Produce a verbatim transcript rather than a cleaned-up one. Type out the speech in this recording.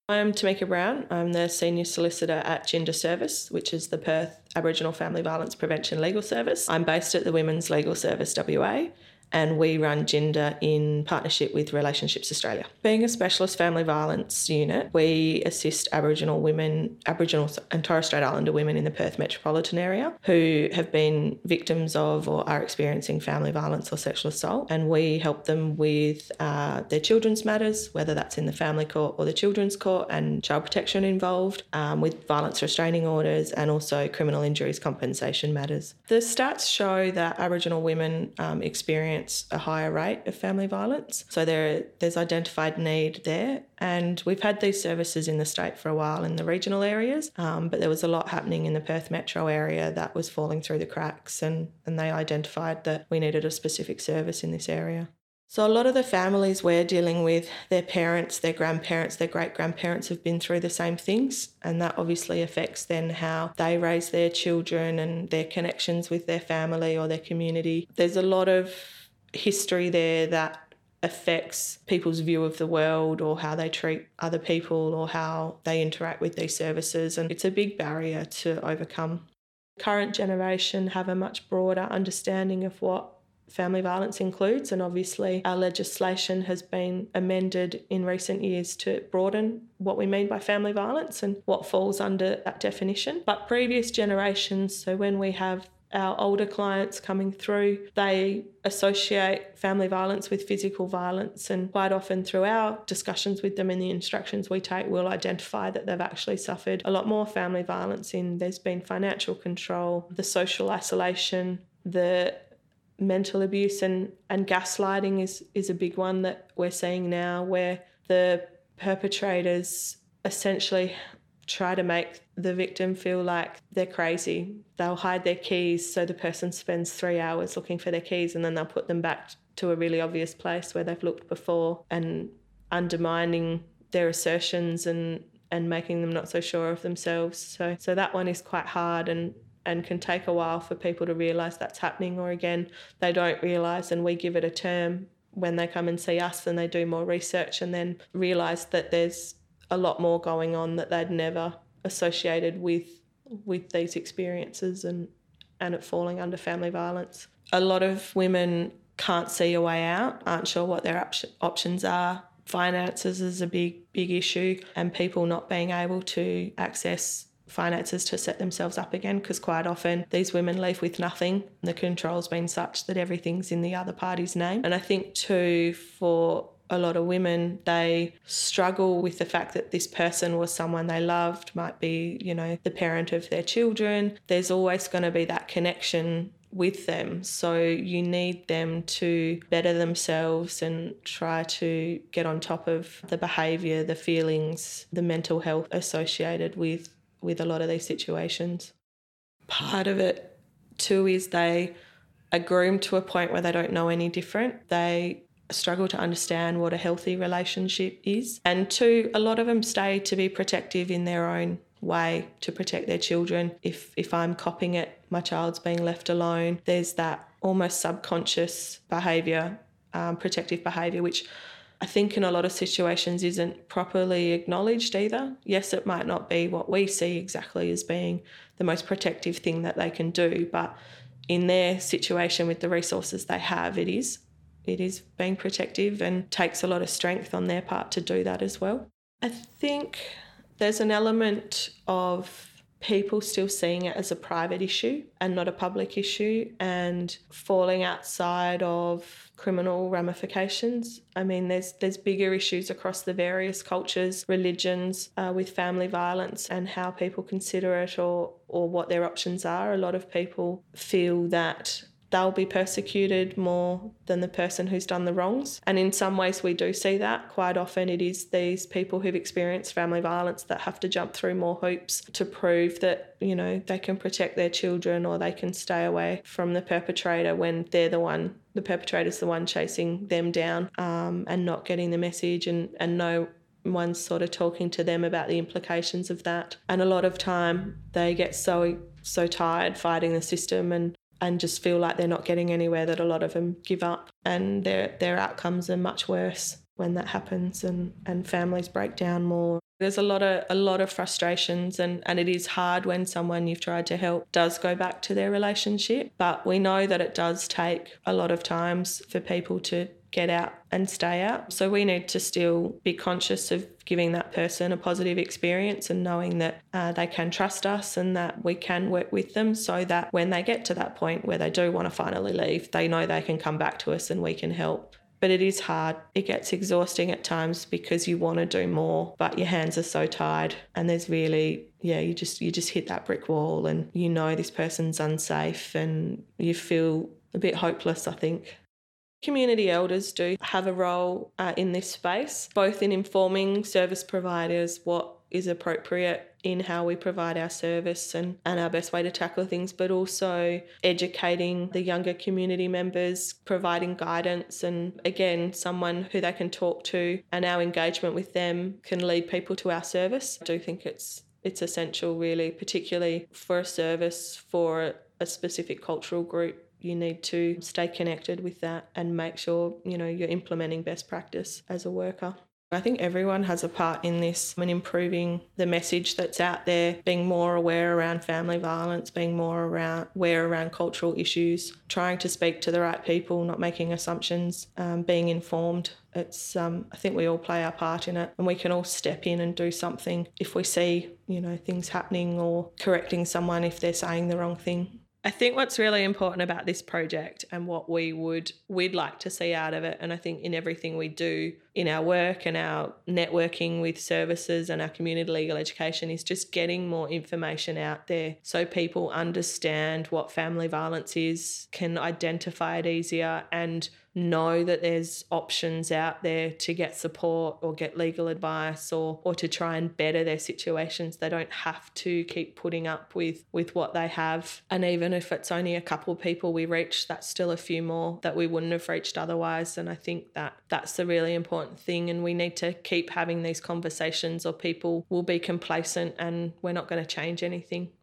I'm Tamika Brown. I'm the Senior Solicitor at Gender Service, which is the Perth Aboriginal Family Violence Prevention Legal Service. I'm based at the Women's Legal Service W A, and we run Gender in partnership with Relationships Australia. Being a specialist family violence unit, we assist Aboriginal women, Aboriginal and Torres Strait Islander women in the Perth metropolitan area who have been victims of or are experiencing family violence or sexual assault, and we help them with uh, their children's matters, whether that's in the family court or the children's court, and child protection involved, um, with violence restraining orders and also criminal injuries compensation matters. The stats show that Aboriginal women um, experience a higher rate of family violence. So there, there's identified need there. And we've had these services in the state for a while in the regional areas, um, but there was a lot happening in the Perth metro area that was falling through the cracks, and, and they identified that we needed a specific service in this area. So a lot of the families we're dealing with, their parents, their grandparents, their great-grandparents have been through the same things, and that obviously affects then how they raise their children and their connections with their family or their community. There's a lot of history there that affects people's view of the world or how they treat other people or how they interact with these services, and it's a big barrier to overcome. Current generation have a much broader understanding of what family violence includes, and obviously our legislation has been amended in recent years to broaden what we mean by family violence and what falls under that definition. But previous generations, so when we have our older clients coming through, they associate family violence with physical violence, and quite often through our discussions with them and the instructions we take, we'll identify that they've actually suffered a lot more family violence in there's been financial control, the social isolation, the mental abuse, and, and gaslighting is, is a big one that we're seeing now, where the perpetrators essentially try to make the victim feel like they're crazy. They'll hide their keys so the person spends three hours looking for their keys, and then they'll put them back to a really obvious place where they've looked before, and undermining their assertions and, and making them not so sure of themselves. So so that one is quite hard and, and can take a while for people to realise that's happening, or again, they don't realise and we give it a term when they come and see us and they do more research and then realise that there's a lot more going on that they'd never associated with with these experiences and, and it falling under family violence. A lot of women can't see a way out, aren't sure what their op- options are. Finances is a big, big issue, and people not being able to access finances to set themselves up again, because quite often these women leave with nothing. The control's been such that everything's in the other party's name. And I think too, for a lot of women, they struggle with the fact that this person was someone they loved, might be, you know, the parent of their children. There's always going to be that connection with them. So you need them to better themselves and try to get on top of the behaviour, the feelings, the mental health associated with, with a lot of these situations. Part of it too is they are groomed to a point where they don't know any different. They struggle to understand what a healthy relationship is. And two, a lot of them stay to be protective in their own way to protect their children. If if I'm copping it, my child's being left alone, there's that almost subconscious behaviour, um, protective behaviour, which I think in a lot of situations isn't properly acknowledged either. Yes, it might not be what we see exactly as being the most protective thing that they can do, but in their situation with the resources they have, it is. It is being protective and takes a lot of strength on their part to do that as well. I think there's an element of people still seeing it as a private issue and not a public issue, and falling outside of criminal ramifications. I mean, there's there's bigger issues across the various cultures, religions, uh, with family violence and how people consider it or or what their options are. A lot of people feel that they'll be persecuted more than the person who's done the wrongs. And in some ways we do see that. Quite often it is these people who've experienced family violence that have to jump through more hoops to prove that, you know, they can protect their children or they can stay away from the perpetrator when they're the one, the perpetrator's the one chasing them down, um, and not getting the message, and, and no one's sort of talking to them about the implications of that. And a lot of time they get so so tired fighting the system and and just feel like they're not getting anywhere that a lot of them give up, and their their outcomes are much worse. when that happens and, and families break down more. There's a lot of a lot of frustrations and, and it is hard when someone you've tried to help does go back to their relationship. But we know that it does take a lot of times for people to get out and stay out. So we need to still be conscious of giving that person a positive experience and knowing that uh, they can trust us and that we can work with them so that when they get to that point where they do want to finally leave, they know they can come back to us and we can help. But it is hard. It gets exhausting at times because you want to do more, but your hands are so tied and there's really, yeah, you just you just hit that brick wall and you know this person's unsafe and you feel a bit hopeless, I think. Community elders do have a role uh, in this space, both in informing service providers what is appropriate in how we provide our service and, and our best way to tackle things, but also educating the younger community members, providing guidance and, again, someone who they can talk to, and our engagement with them can lead people to our service. I do think it's it's essential, really, particularly for a service for a specific cultural group. You need to stay connected with that and make sure, you know, you're implementing best practice as a worker. I think everyone has a part in this in improving the message that's out there, being more aware around family violence, being more around, aware around cultural issues, trying to speak to the right people, not making assumptions, um, being informed. It's, um, I think we all play our part in it and we can all step in and do something if we see, you know, things happening or correcting someone if they're saying the wrong thing. I think what's really important about this project and what we would we'd like to see out of it, and I think in everything we do in our work and our networking with services and our community legal education, is just getting more information out there so people understand what family violence is, can identify it easier and know that there's options out there to get support or get legal advice or or to try and better their situations. They don't have to keep putting up with with what they have. And even if it's only a couple of people we reach, that's still a few more that we wouldn't have reached otherwise. And I think that that's the really important thing, and we need to keep having these conversations or people will be complacent and we're not going to change anything.